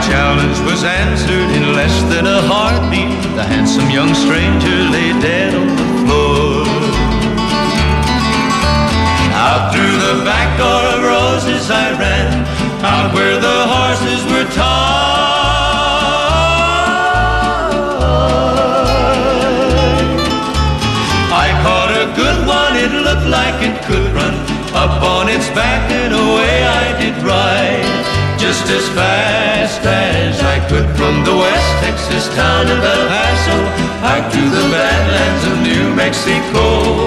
challenge was answered in less than a heartbeat. The handsome young stranger lay dead on the floor. Out through the back door of Roses I ran, out where the horses were tied. I caught a good one, it looked like it could run. Up on its back and away I did ride, just as fast as I could from the West Texas town of El Paso out to the badlands of New Mexico.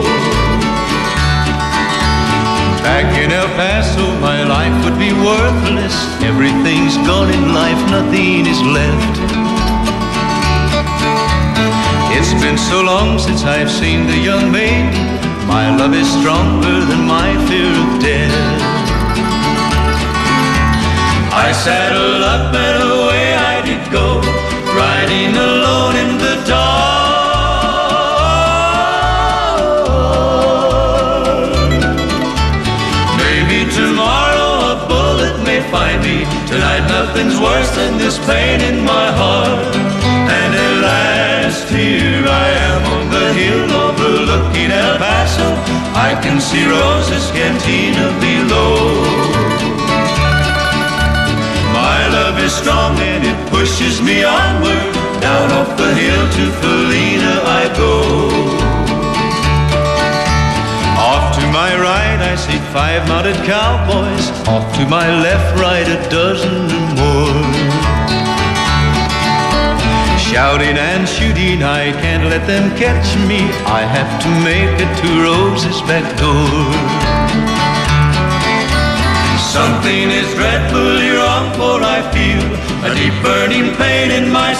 Back in El Paso my life would be worthless. Everything's gone in life, nothing is left. It's been so long since I've seen the young maiden. My love is stronger than my fear of death. I saddled up and away I did go, riding alone in the dark. Maybe tomorrow a bullet may find me. Tonight nothing's worse than this pain in my heart. And at last here I am on the hill overlooking El Paso. I can see Rosa's cantina below. My love is strong and it pushes me onward. Down off the hill to Felina I go. Off to my right I see 5 mounted cowboys. Off to my left, right, a dozen or more. Shouting and shooting, I can't let them catch me. I have to make it to Rose's back door. Something is dreadfully wrong, for I feel a deep burning pain in my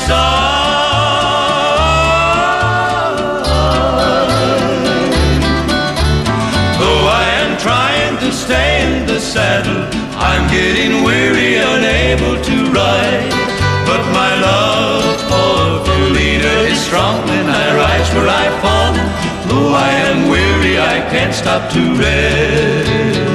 side. Though I am trying to stay in the saddle, I'm getting weary, unable to ride. But my love for Felina is strong when I rise where I've fallen. Though I am weary, I can't stop to rest.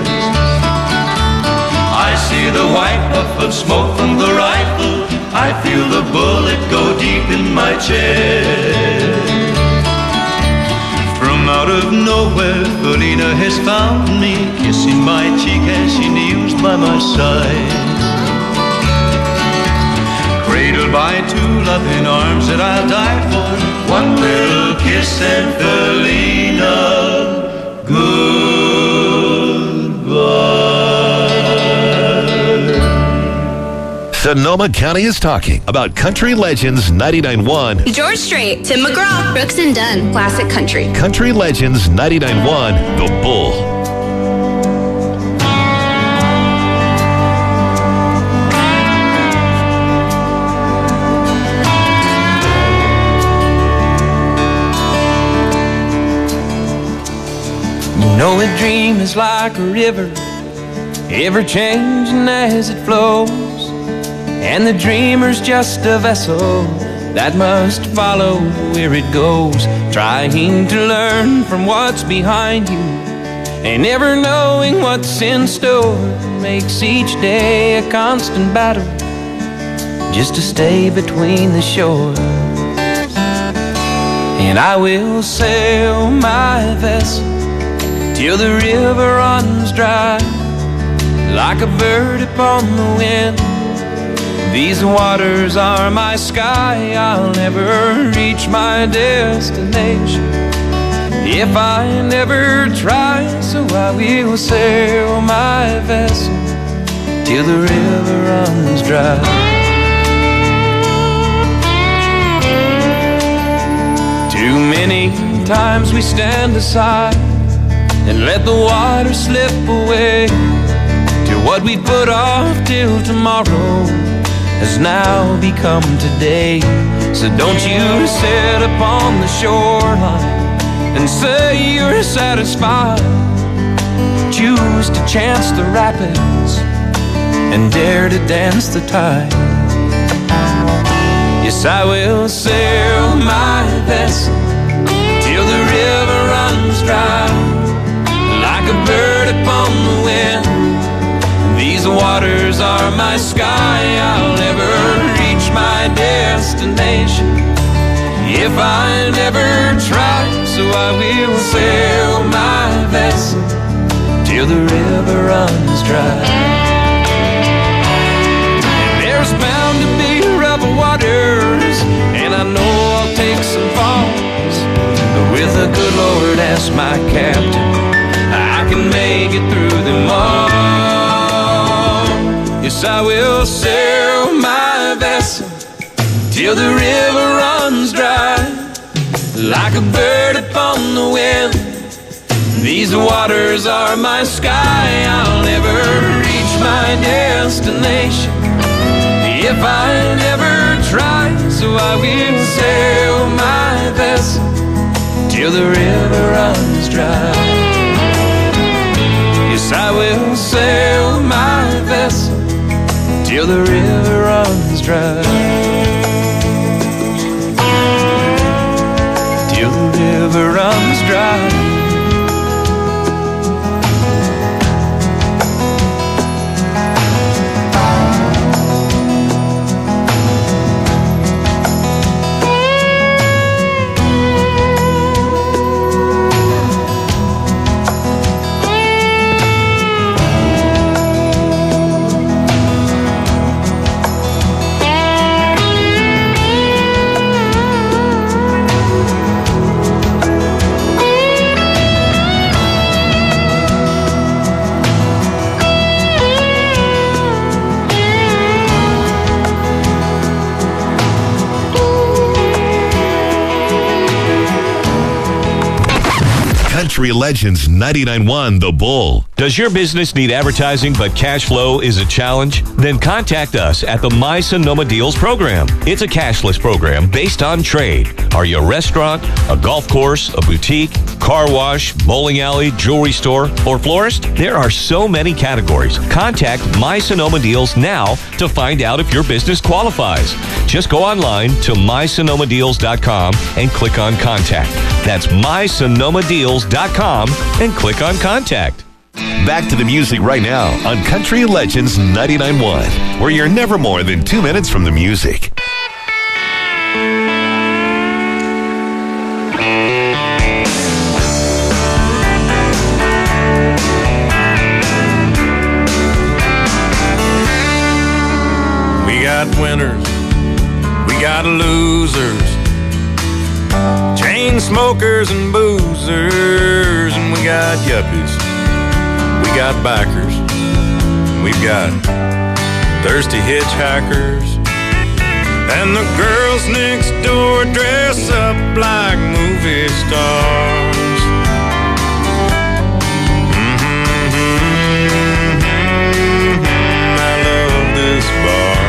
I see the white puff of smoke from the rifle. I feel the bullet go deep in my chest. From out of nowhere, Felina has found me, kissing my cheek as she kneels by my side. Cradled by 2 loving arms that I'll die for. One little kiss and Felina, goodbye. Sonoma County is talking about Country Legends 99.1. George Strait, Tim McGraw, Brooks and Dunn, Classic Country. Country Legends 99.1, The Bull. You know a dream is like a river, ever changing as it flows. And the dreamer's just a vessel that must follow where it goes, trying to learn from what's behind you, and never knowing what's in store makes each day a constant battle just to stay between the shores. And I will sail my vessel till the river runs dry, like a bird upon the wind. These waters are my sky. I'll never reach my destination if I never try. So I will sail my vessel till the river runs dry. Too many times we stand aside and let the water slip away, till what we put off till tomorrow has now become today. So don't you sit upon the shoreline and say you're satisfied. Choose to chance the rapids and dare to dance the tide. Yes, I will sail my vessel till the river runs dry, like a bird upon the wind. These waters are my sky. I'll never destination if I never try. So I will sail my vessel till the river runs dry. And there's bound to be rough waters, and I know I'll take some falls, but with the good Lord as my captain, I can make it through them all. Yes, I will sail my vessel till the river runs dry. Like a bird upon the wind, these waters are my sky. I'll never reach my destination if I never try. So I will sail my vessel till the river runs dry. Yes, I will sail my vessel till the river runs dry. Till the river runs dry. Country Legends 99.1 The Bull. Does your business need advertising but cash flow is a challenge? Then contact us at the My Sonoma Deals program. It's a cashless program based on trade. Are you a restaurant, a golf course, a boutique, car wash, bowling alley, jewelry store, or florist? There are so many categories. Contact My Sonoma Deals now to find out if your business qualifies. Just go online to mysonomadeals.com and click on Contact. That's mysonomadeals.com and click on Contact. Back to the music right now on Country Legends 99.1, where you're never more than 2 minutes from the music. We got winners, we got losers, chain smokers and boozers, and we got yuppies, we got bikers, we've got thirsty hitchhikers, and the girls next door dress up like movie stars. I love this bar.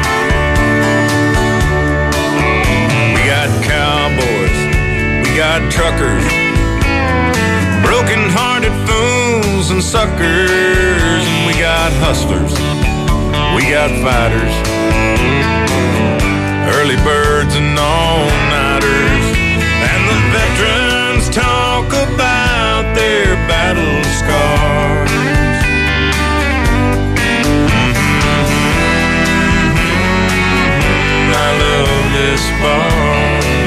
We got cowboys, we got truckers, broken-hearted fools and suckers, and we got hustlers, we got fighters, early birds and all-nighters, and the veterans talk about their battle scars. I love this bar.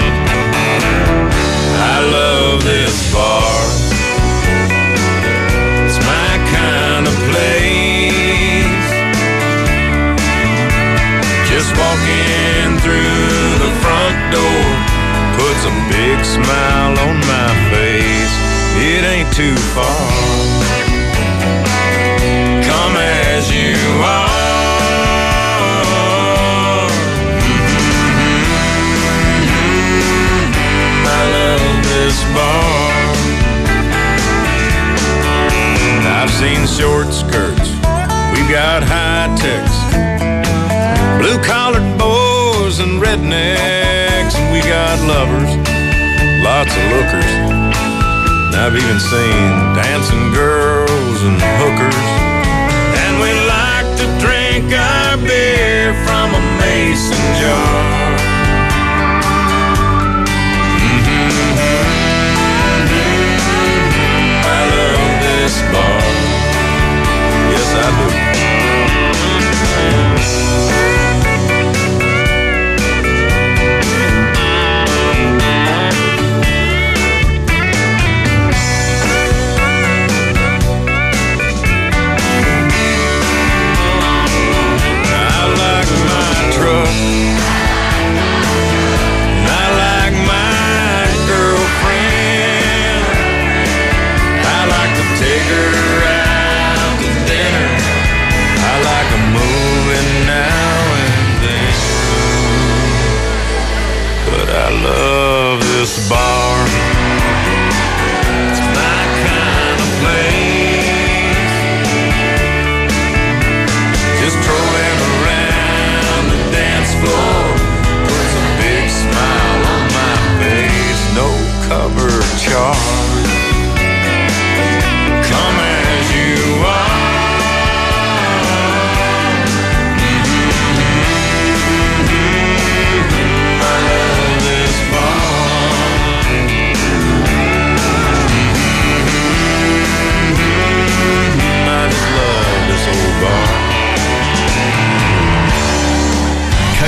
I love this bar. It's my kind of place. Just walking through the front door puts a big smile on my face. It ain't too far. Come as you are. This bar. I've seen short skirts, we've got high techs, blue-collared boys and rednecks, and we got lovers, lots of lookers. And I've even seen dancing girls and hookers. And we like to drink our beer from a mason jar. This bar. Yes, I do.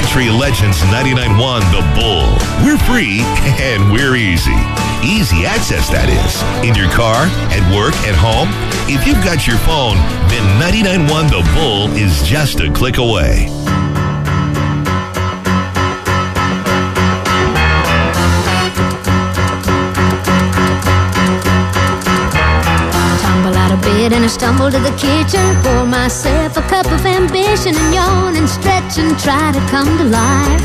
Country Legends 99.1 The Bull. We're free and we're easy. Easy access, that is. In your car, at work, at home. If you've got your phone, then 99.1 The Bull is just a click away. And I stumble to the kitchen, pour myself a cup of ambition and yawn and stretch and try to come to life.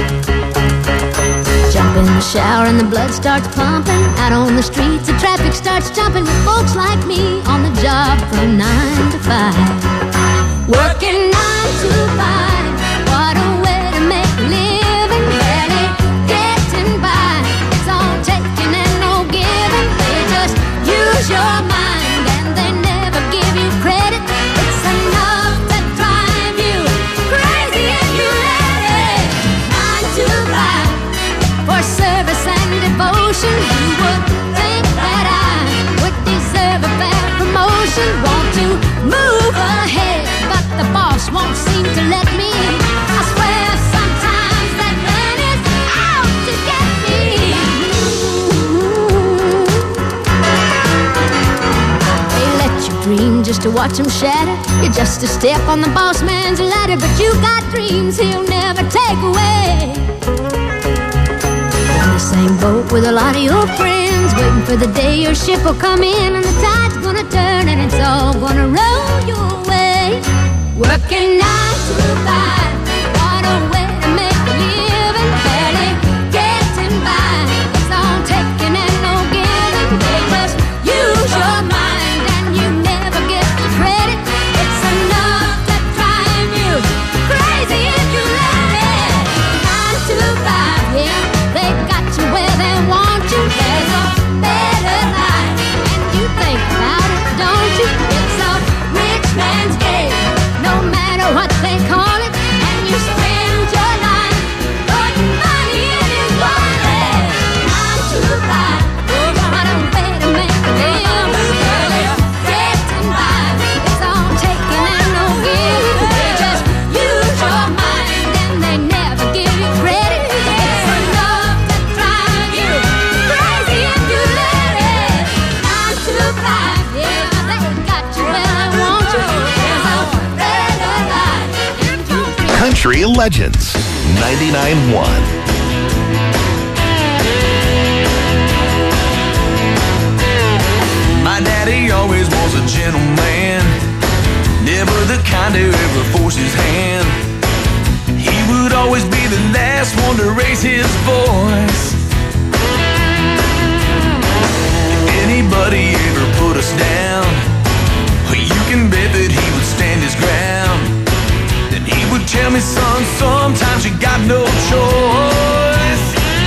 Jump in the shower and the blood starts pumping. Out on the streets the traffic starts jumping with folks like me on the job from 9 to 5. Working 9 to 5, what a way to make a living. Barely getting by, it's all taking and no giving. They just use your mind. Give you credit, it's enough to drive you crazy if you let it. 9 to 5 for service and devotion. You would think that I would deserve a fair promotion. Want to move ahead, but the boss won't seem to let me. I swear sometimes that man is out to get me. Dream just to watch him shatter. You're just a step on the boss man's ladder, but you got dreams he'll never take away. In the same boat with a lot of your friends, waiting for the day your ship will come in and the tide's gonna turn and it's all gonna roll your way. Working 9 to 5, what a way to make a living. Barely getting by, it's all taking and no giving. They just use your mind. What they call it, and you spend your life putting money in his wallet. 9 to 5, what a way to make a living. Barely getting by, it's all taking and no giving. They just use your mind and they never give you credit. It's enough to drive you crazy if you let it. 9 to 5, yeah, they got you where I want you. Country Legends 99.1. My daddy always was a gentleman, never the kind to ever force his hand. He would always be the last one to raise his voice. If anybody ever put us down, you can bet that he would stand his ground. He would tell me, son, sometimes you got no choice.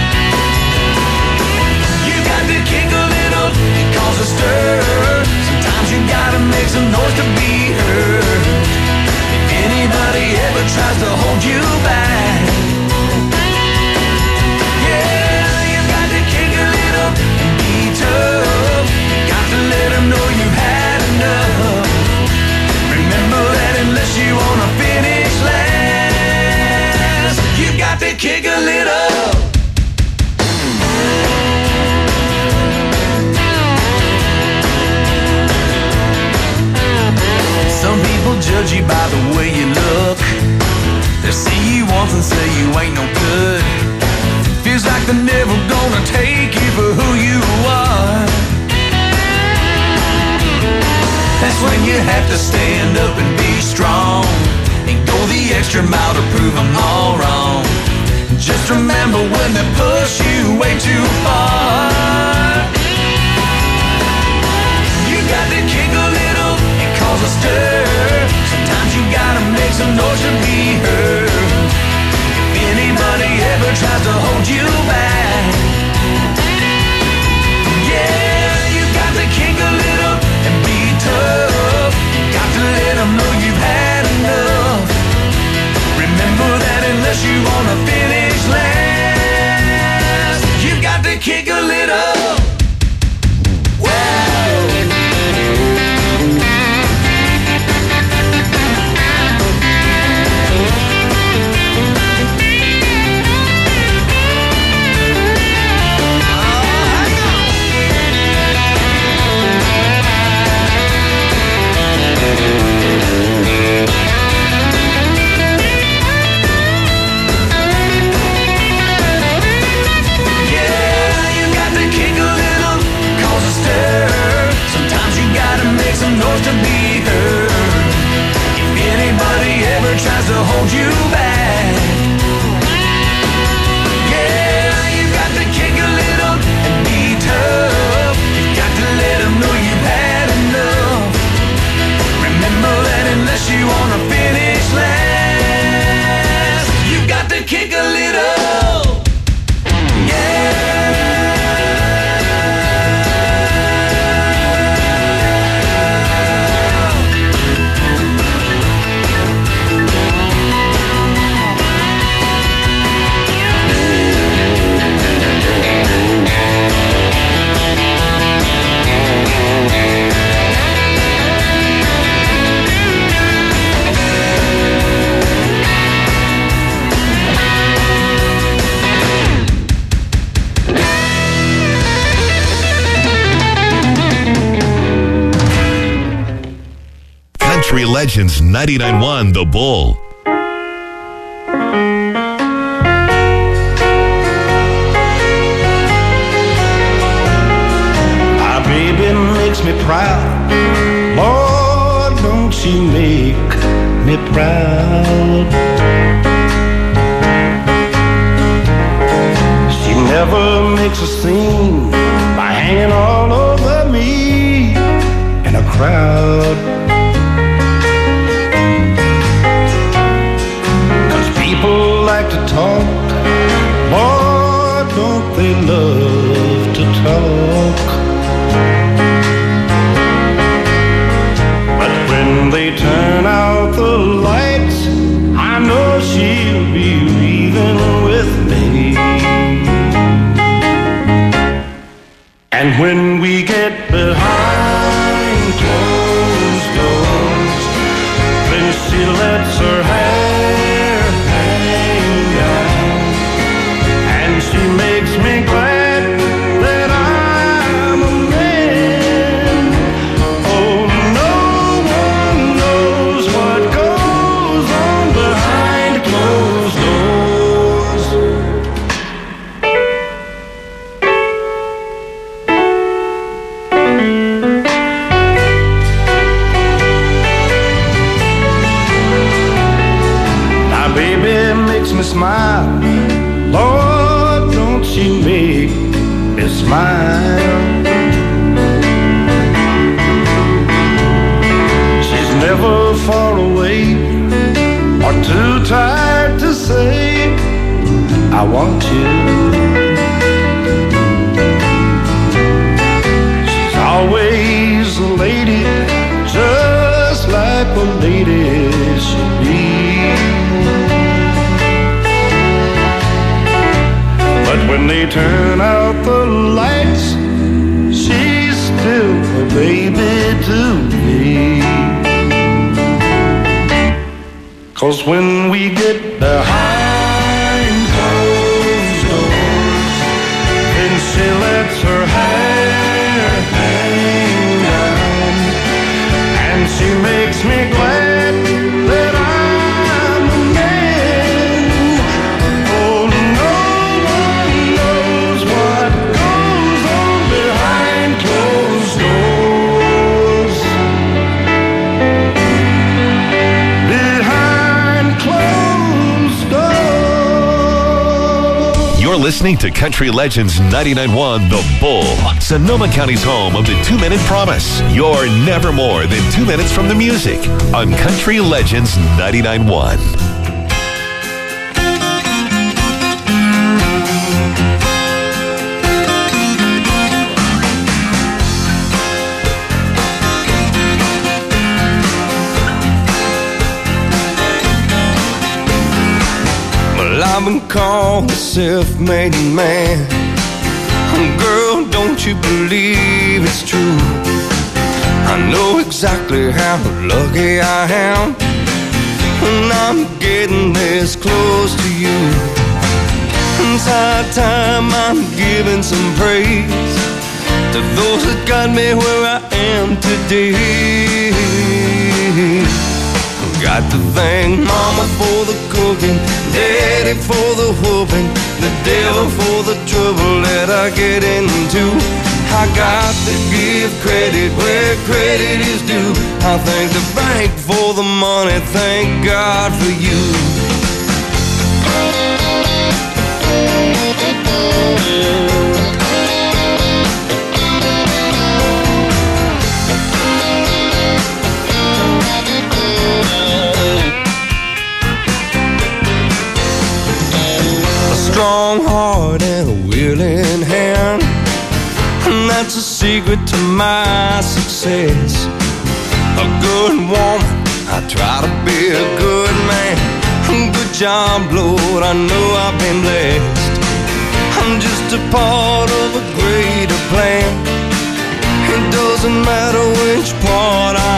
You got to kick a little and cause a stir. Sometimes you gotta make some noise to be heard. If anybody ever tries to hold you back, yeah, you got to kick a little and be tough. You got to let them know you've had enough. Remember that unless you wanna finish last, you got to kick a little. Some people judge you by the way you look. They see you once and say you ain't no good. Feels like they're never gonna take you for who you are. That's when you have to stand up and be strong and go the extra mile to prove them all wrong. Just remember when they push you way too far, you got to kick a little and cause a stir. Sometimes you gotta make some noise to be heard. If anybody ever tries to hold you back, yeah, you got to kick a little and be tough. Got to let them know you've had enough. Remember that unless you wanna finish last, you've got to kick a little. Whoa. you wanna finish last. You got to kick a little, yeah. Country Legends 99.1 The Bull. My baby makes me proud. Lord, don't she make me proud. She never makes a scene by hanging all over me in a crowd. People like to talk, Lord, don't they love to talk. But when they turn out the lights, I know she'll be leaving with me. And when we get behind closed doors, then she lets her hair she makes me glad that I'm a man. Oh, no one knows what goes on behind closed doors. My baby makes me smile, Lord, she make me smile. She's never far away or too tired to say, I want you. She's always a lady, just like a lady should be. But when they turn out the lights, she's still a baby to me. 'Cause when we get behind closed doors, then she lets her hair hang down, and she makes me glad that I'm a man. Oh, no one knows what goes on behind closed doors. Behind closed doors. You're listening to Country Legends 99.1 The Bull, Sonoma County's home of the 2-Minute Promise. You're never more than 2 minutes from the music on Country Legends 99.1. I've been called a self-made man. Girl, don't you believe it's true? I know exactly how lucky I am when I'm getting this close to you. It's high time I'm giving some praise to those that got me where I am today. Got to thank Mama for the cooking, Daddy for the whooping, the devil for the trouble that I get into. I got to give credit where credit is due. I thank the bank for the money, thank God for you. secret to my success. A good woman, I try to be a good man. Good job, Lord, I know I've been blessed. I'm just a part of a greater plan. It doesn't matter which part I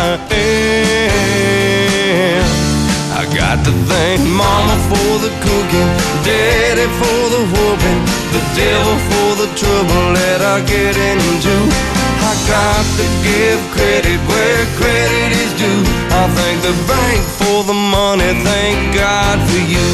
am. I got to thank Mama for the cooking, Daddy for the whooping, the devil for the trouble that I get into. I got to give credit where credit is due. I thank the bank for the money, thank God for you.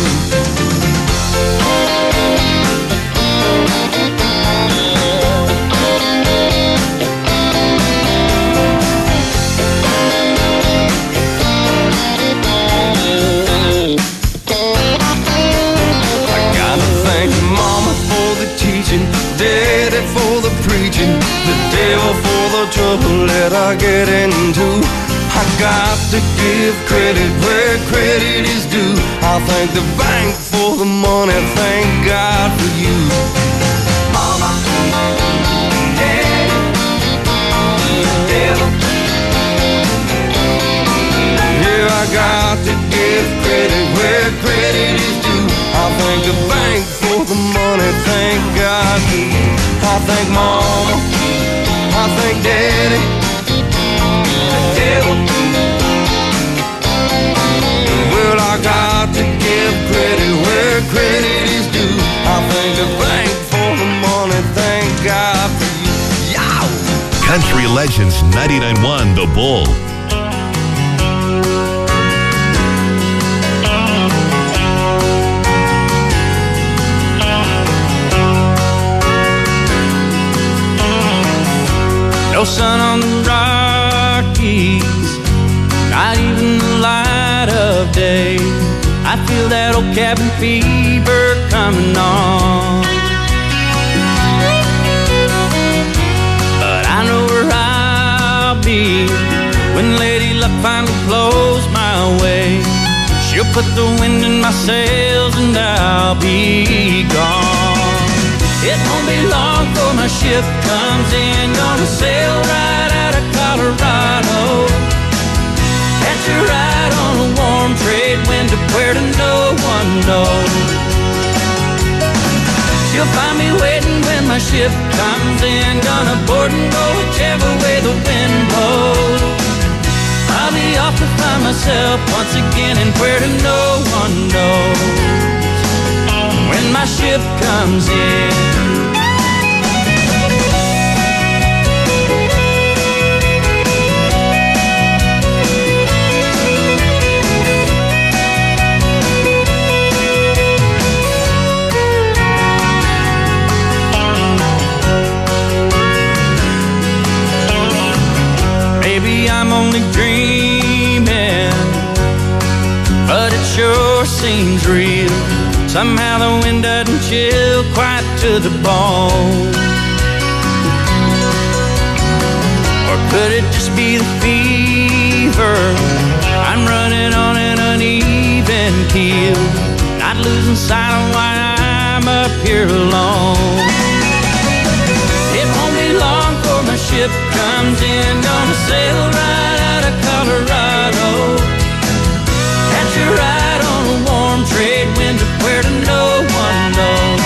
Daddy for the preaching, the devil for the trouble that I get into. I got to give credit where credit is due. I thank the bank for the money, thank God for you. Mama, Daddy, the devil. Yeah, I got to give credit where credit is due. I thank the bank for the money, thank God for you. I thank Mama, I thank Daddy, the devil. Well, I got to give credit where credit is due. I thank the bank for the money, thank God for you. Yow! Country Legends 99.1 The Bull. No sun on the Rockies, not even the light of day. I feel that old cabin fever coming on. But I know where I'll be when Lady Luck finally blows my way. She'll put the wind in my sails and I'll be gone. It won't be long before my ship comes in, gonna sail right out of Colorado. Catch a ride on a warm trade wind to where to no one knows. She'll find me waiting when my ship comes in, gonna board and go whichever way the wind blows. I'll be off to find myself once again and where to no one knows. When my ship comes in, maybe I'm only dreaming, but it sure seems real. Somehow the wind doesn't chill quite to the bone. Or could it just be the fever? I'm running on an uneven keel, not losing sight of why I'm up here alone. It won't be long before my ship comes in, gonna sail right out of Colorado. Catch a ride on a warm trade wind to where to no one knows.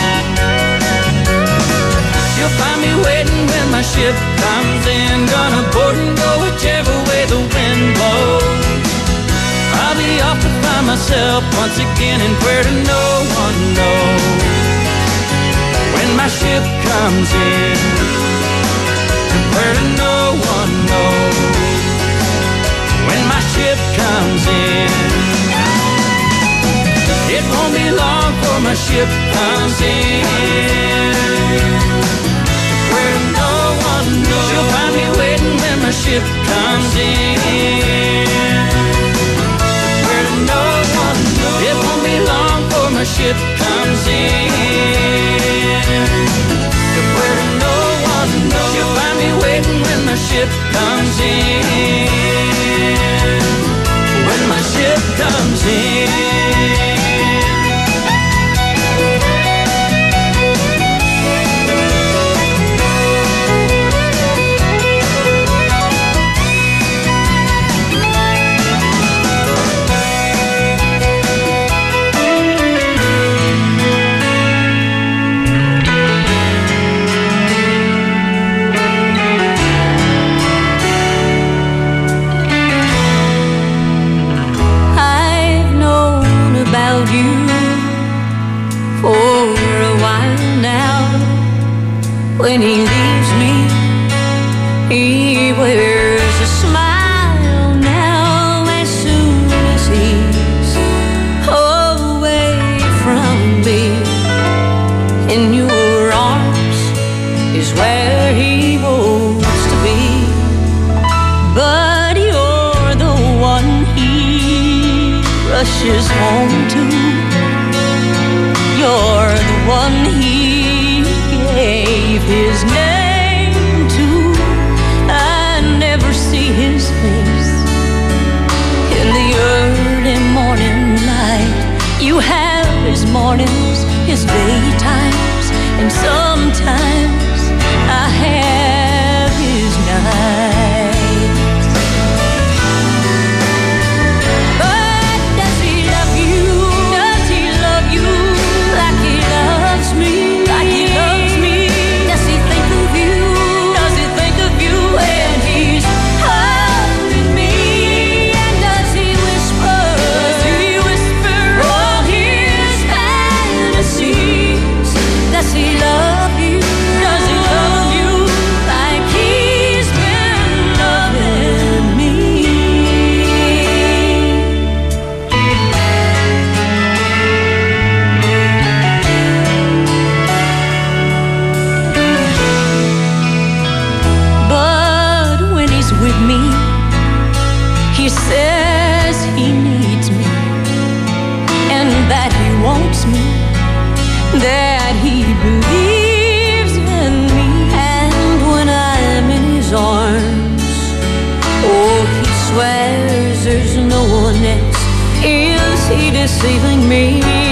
She'll find me waiting when my ship comes in, gonna board and go whichever way the wind blows. I'll be off to find myself once again and where to no one knows. When my ship comes in, and where to no one knows. When my ship comes in, it won't be long before my ship comes in. Where no one knows. She'll find me waiting when my ship comes in. Where no one knows. It won't be long before my ship comes in. Where no one knows. She'll find me waiting when my ship comes in. When my ship comes in. when he leaves me, he wears a smile now as soon as he's away from me. In your arms is where he wants to be, but you're the one he rushes home to. You're the one he gave his name to. I never see his face in the early morning light. You have his mornings, his daytimes, and sometimes I have his nights. But does he love you? Does he love you like he loves me? Like he loves me? Does he think of you? Does he think of you when he's holding me? And does he whisper? Does he whisper all his fantasies? Does he love you? Does he love you like he's been loving me? But when he's with me, he says he needs me, and that he wants me, that he believes in me. And when I'm in his arms, oh, he swears there's no one else. Is he deceiving me?